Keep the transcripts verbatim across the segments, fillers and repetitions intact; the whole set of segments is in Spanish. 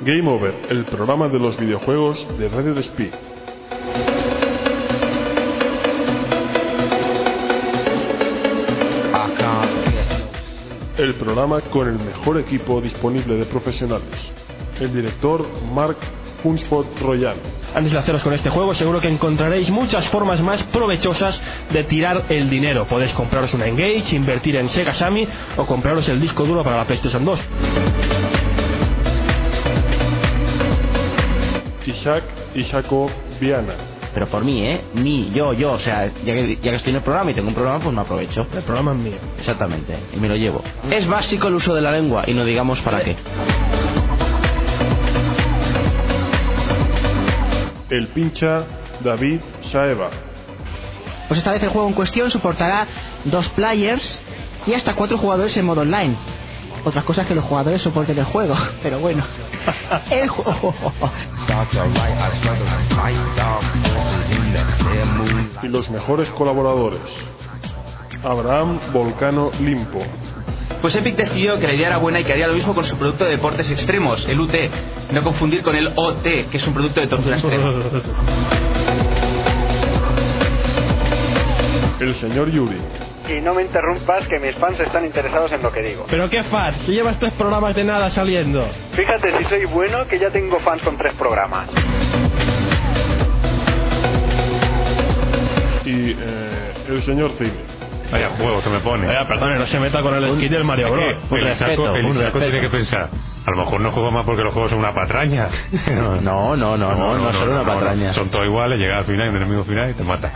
Game Over, el programa de los videojuegos de Radio Despí. El programa con el mejor equipo disponible de profesionales. El director Mark Hunsford Royal. Antes de haceros con este juego, seguro que encontraréis muchas formas más provechosas de tirar el dinero. Podéis compraros una Engage, invertir en Sega Sammy o compraros el disco duro para la PlayStation dos. Isaac Isako Viana. Pero por mí, ¿eh? Mí, yo, yo, o sea, ya que, ya que estoy en el programa y tengo un programa, pues me aprovecho. El programa es mío. Exactamente, y me lo llevo. Es básico el uso de la lengua y no digamos para qué. El pincha David Saeva. Pues esta vez el juego en cuestión soportará dos players y hasta cuatro jugadores en modo online. Otras cosas que los jugadores soporten el juego, pero bueno. El juego. Y los mejores colaboradores. Abraham Volcano Limpo. Pues Epic decidió que la idea era buena y que haría lo mismo con su producto de deportes extremos, el U T. No confundir con el O T, que es un producto de tortura extrema. El señor Yuri. Y no me interrumpas, que mis fans están interesados en lo que digo. ¿Pero qué fans? Si llevas tres programas de nada saliendo. Fíjate si soy bueno, que ya tengo fans con tres programas. Y eh, el señor Cine. Vaya juego que me pone. Vaya, perdone, no se meta con el skin del Mario Bros. Un el respeto, saco, el un saco respeto. tiene que pensar. A lo mejor no juego más porque los juegos son una patraña. No, no, no, no, no, no son una no, patraña. No, son todos iguales, llega al final, el enemigo final y te mata.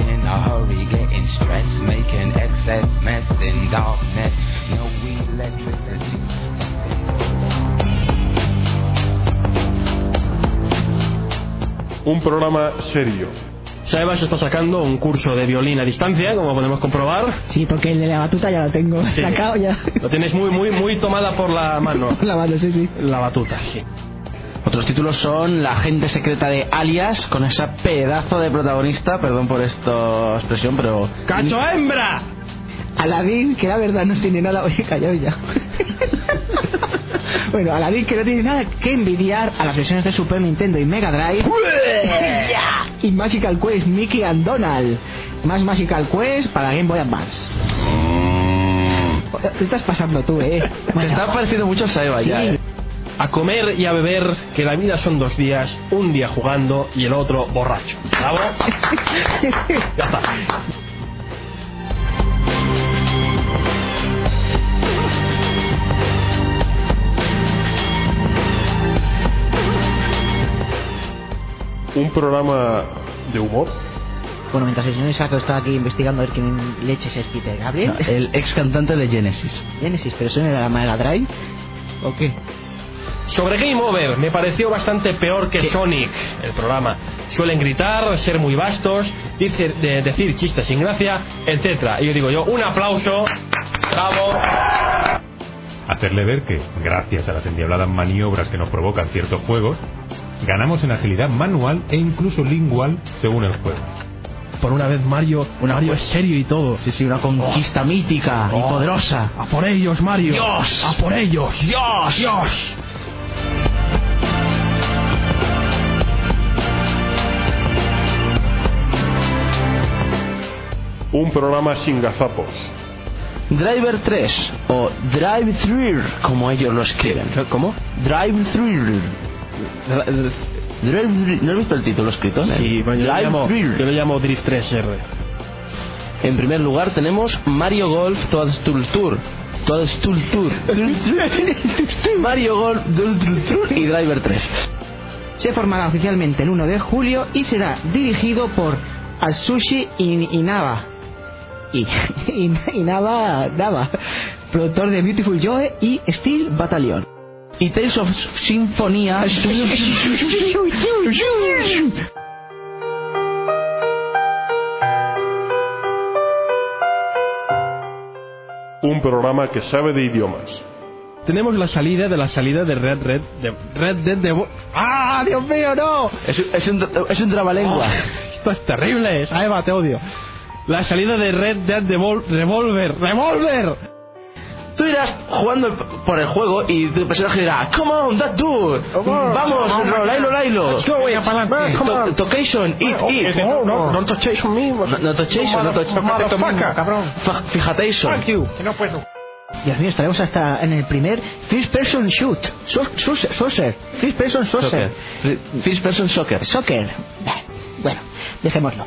Un programa serio. Saeva se está sacando un curso de violín a distancia, como podemos comprobar. Sí, porque el de la batuta ya lo tengo Sí. sacado ya. Lo tienes muy, muy, muy tomada por la mano. La mano, sí, sí. La batuta, sí. Otros títulos son La agente secreta de Alias, con esa pedazo de protagonista, perdón por esta expresión, pero... ¡Cacho hembra! Aladdin, que la verdad no tiene nada... Oye, callado ya. Bueno, Aladdin, que no tiene nada que envidiar a las versiones de Super Nintendo y Mega Drive. Y Magical Quest Mickey and Donald. Más Magical Quest para Game Boy Advance. Te estás pasando tú, eh. Me está pareciendo mucho a Saeva ya, Sí. eh. A comer y a beber, que la vida son dos días, un día jugando y el otro borracho. ¿Bravo? Ya está. Un programa de humor. Bueno, mientras el señor Isaac está aquí investigando a ver quién leches es Peter Gabriel. No, el ex cantante de Genesis. Genesis, pero eso no era la Mega Drive. ¿O qué? Sobre Game Over, me pareció bastante peor que ¿Qué? Sonic, el programa. Suelen gritar, ser muy vastos, decir, de, decir chistes sin gracia, etcétera. Y yo digo yo, un aplauso, bravo. Hacerle ver que, gracias a las endiabladas maniobras que nos provocan ciertos juegos, ganamos en agilidad manual e incluso lingual según el juego. Por una vez Mario, Una Mario ju- es serio y todo. Sí, sí, una conquista mítica y Oh. poderosa. A por ellos, Mario. Dios. A por ellos. Dios. Dios. Un programa sin gazapos. Driver tres o Drive Through, como ellos lo escriben. ¿Cómo? Drive Through. Drive, ¿no has visto el título escrito? Sí, bueno, yo, lo Drive llamo, Through. yo lo llamo Drift tres R. En primer lugar tenemos Mario Golf Toad's Tour Tour. Toad's Tour Tour. Mario Golf Toad's Tour Tour y Driver tres. Se formará oficialmente el uno de julio y será dirigido por Atsushi In- Inaba. Y, In- Inaba Nava, productor de Beautiful Joe y Steel Battalion. Y Tales of Symphonia. Un programa que sabe de idiomas. Tenemos la salida de la salida de Red Red de Red Dead de ¡Ah, Dios mío, no! Es, es un, es un trabalengua. Oh, esto es terrible, Saeva, te odio. La salida de Red Dead de Vol- Revolver, Revolver. Tú irás jugando por el juego y tu personaje dirá, come on, that dude, vamos, no, Lailo, Lailo, To- Tocation, it, it, No, no, no touches me. no, no touchation, no touchation, cabrón. fijatation. Que no puedo. Dios mío, estaremos hasta en el primer First Person Shoot. So- so- Soccer. First Person Soccer. Soccer. First person soccer. Soccer. Bueno, dejémoslo.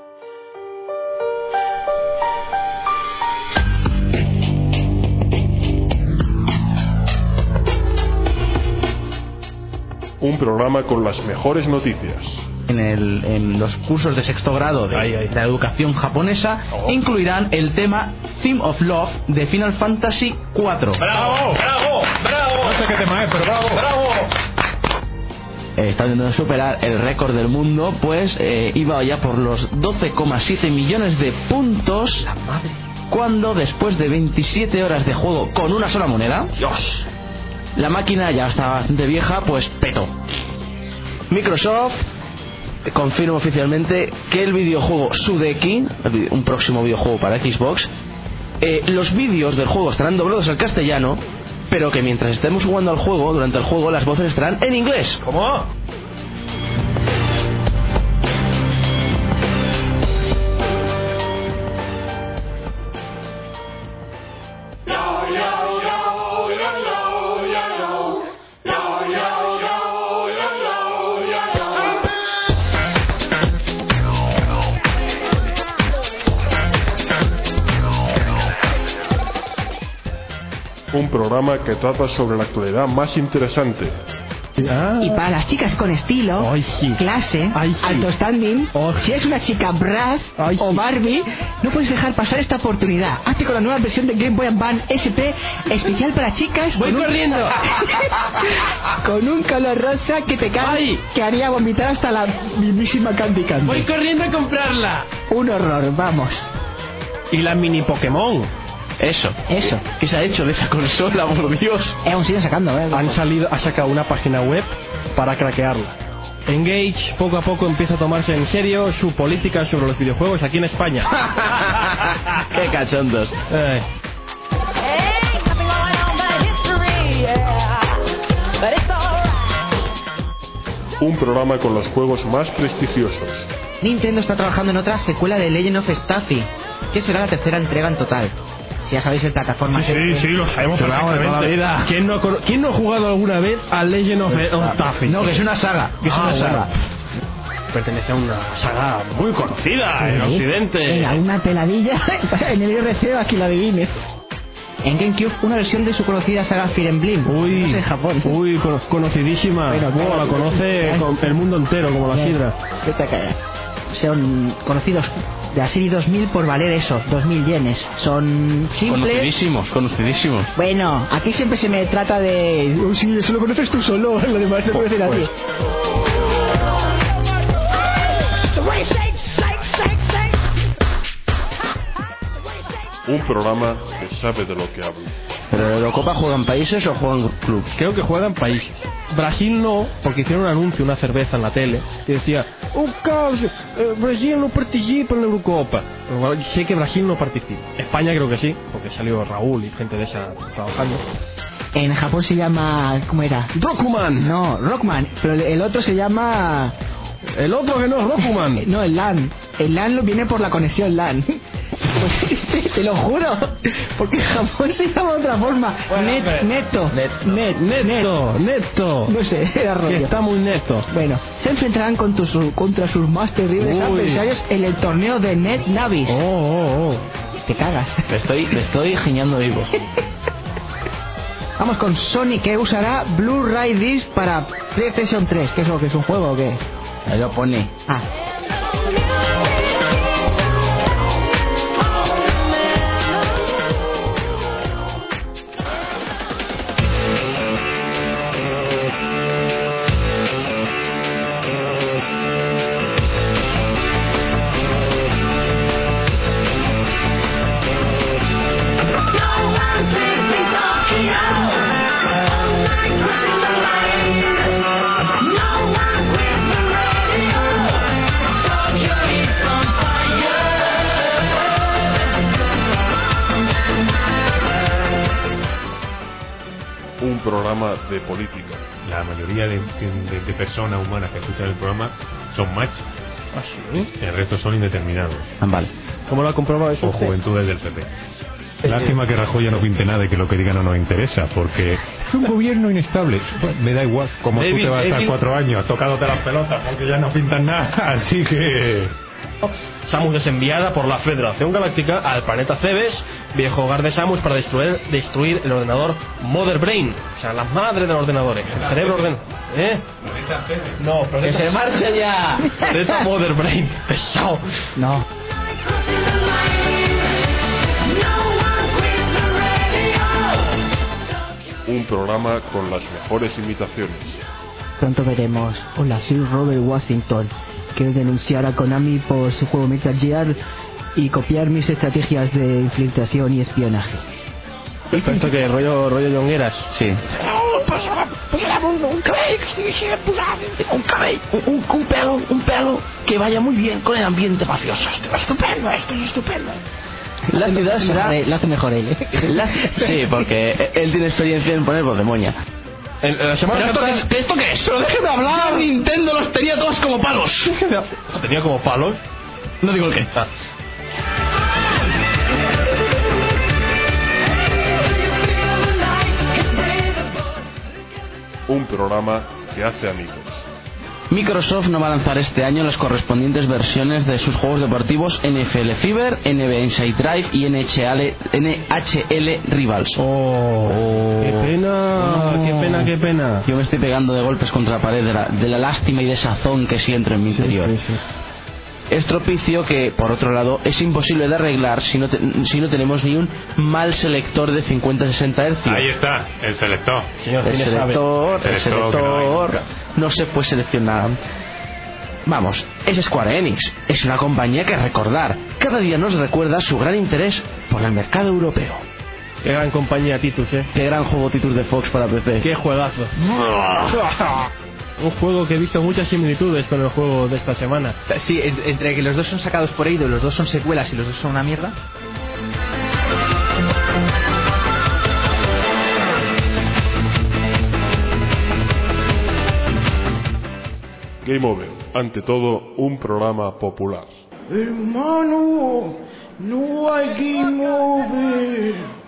Un programa con las mejores noticias. En, el, en los cursos de sexto grado de, Ay, ay. de la educación japonesa Oh. incluirán el tema Theme of Love de Final Fantasy cuatro. ¡Bravo! ¡Bravo! ¡Bravo! No sé qué tema es, pero bravo. ¡Bravo! Eh, está intentando superar el récord del mundo, pues eh, iba ya por los doce coma siete millones de puntos. La madre. Cuando después de veintisiete horas de juego con una sola moneda, Dios. la máquina ya estaba bastante vieja, pues petó. Microsoft confirma oficialmente que el videojuego Sudeki, un próximo videojuego para Xbox, eh, los vídeos del juego estarán doblados al castellano, pero que mientras estemos jugando al juego, durante el juego, las voces estarán en inglés. ¿Cómo? Un programa que trata sobre la actualidad más interesante. Ah. Y para las chicas con estilo, Ay, sí. clase, Ay, sí. alto standing, Oh, si es una chica Bratz Ay, o sí. Barbie, no puedes dejar pasar esta oportunidad. Hazte con la nueva versión de Game Boy Advance S P especial para chicas. Voy con un- corriendo. con un color rosa que te cae, Ay. que haría vomitar hasta la mismísima Candy Candy. Voy corriendo a comprarla. Un horror, vamos. Y la mini Pokémon. Eso. Eso. ¿Qué se ha hecho de esa consola, por Dios? Eh, aún siguen sacando, ¿eh? Han salido, ha sacado una página web para craquearla. Engage poco a poco empieza a tomarse en serio su política sobre los videojuegos aquí en España. ¡Qué cachondos! Eh, Un programa con los juegos más prestigiosos. Nintendo está trabajando en otra secuela de Legend of Staffy, que será la tercera entrega en total. Si ya sabéis el plataforma sí, que- sí, lo sabemos Lo hago de toda la perfectamente. vida. ¿Quién no, ha cono- ¿Quién no ha jugado alguna vez a Legend of, of Taffy? No, que es una saga. Que es Ah, una bueno. saga. Pertenece a una saga muy conocida en Sí. Occidente. Venga, una peladilla en el I R C aquí la adivines. En GameCube, una versión de su conocida saga Fire Emblem. Uy, No sé, en Japón. uy, cono- conocidísima. Bueno, Bueno, claro. la conoce con el mundo entero, como la Bien. sidra. Vete a callar. Son conocidos de la serie dos mil por valer eso, dos mil yenes. Son simples. Conocidísimos, conocidísimos. Bueno, aquí siempre se me trata de. Oh, sí, eso lo conoces tú solo, lo demás lo Pues, conoce nadie. pues. Un programa que sabe de lo que habla. ¿Pero en Eurocopa juegan países o juegan clubs? Creo que juegan países. Brasil no, porque hicieron un anuncio, una cerveza en la tele, que decía, oh, Carlos, eh, Brasil no participa en la Eurocopa. Pero bueno, sé que Brasil no participa. España creo que sí, porque salió Raúl y gente de esa trabajando. En Japón se llama. ¿Cómo era? Rockman. No, Rockman, pero el- el otro se llama. El otro que no es Rockman. No, el LAN. El LAN lo viene por la conexión LAN. Pues, te lo juro. Porque en Japón se llama de otra forma. Bueno, Net, hombre. neto. Net- Net, Neto, neto. No sé, era Que rollo. está muy neto. Bueno, se enfrentarán contra, su- contra sus más terribles Uy. adversarios en el torneo de Net Navis. Oh, oh, oh. Te cagas. Me estoy, me estoy giñando vivo. Vamos con Sony, que usará Blu-ray Disc para PlayStation tres. ¿Qué es lo que es un juego o qué? Ahí lo pone. Ah. No one with the radio. programa de política. La mayoría de, de, de personas humanas que escuchan el programa son machos. ¿Ah, sí? El resto son indeterminados. Vale. ¿Cómo lo ha comprobado eso O usted? juventudes del P P. Lástima que Rajoy ya no pinte nada y que lo que diga no nos interesa, porque es un gobierno inestable. Pues me da igual, como David, tú te vas a estar David. cuatro años tocándote las pelotas porque ya no pintan nada, así que... Samus es enviada por la Federación Galáctica al planeta Cebes, viejo hogar de Samus, para destruir, destruir el ordenador Mother Brain, o sea, la madre de los ordenadores, el cerebro ordenador. ¿Eh? No, ¡Que se marche ya! Planeta Mother Brain, pesado. No. Un programa con las mejores imitaciones. Pronto veremos. Hola, soy Robert Washington. Quiero denunciar a Konami por su juego Metal Gear y copiar mis estrategias de infiltración y espionaje. Pero esto que rollo, rollo Jongueras. Sí. Un cabello, un, un pelo, un pelo que vaya muy bien con el ambiente mafioso. Estupendo, esto es estupendo. La ciudad será... Lo hace mejor él, ¿eh? La... Sí, porque él tiene experiencia en poner voz de moña. En, en la semana ¿Pero esto qué, Santa- es, ¿Esto qué es? ¡Pero déjeme hablar! Nintendo los tenía todos como palos. Lo tenía como palos. No digo el qué. Ah. Un programa que hace amigos. Microsoft no va a lanzar este año las correspondientes versiones de sus juegos deportivos N F L Fever, N B A Inside Drive y N H L, N H L Rivals. Oh, qué pena, No. qué pena, qué pena. Yo me estoy pegando de golpes contra la pared de la, de la lástima y desazón que siento en mi interior. Sí, sí, sí. Estropicio que, por otro lado, es imposible de arreglar si no, te- si no tenemos ni un mal selector de cincuenta a sesenta hercios. Ahí está, el selector. Señor, El ¿quién sabe? selector, el El selector que no hay selector nunca. no se puede seleccionar. Vamos, es Square Enix, es una compañía que recordar. Cada día nos recuerda su gran interés por el mercado europeo. Qué gran compañía, Titus, eh. Qué gran juego Titus de Fox para P C. Qué juegazo. Un juego que he visto muchas similitudes con el juego de esta semana. Sí, en- entre que los dos son sacados por Eido, los dos son secuelas y los dos son una mierda. Game Over. Ante todo, un programa popular. Hermano, no hay game over.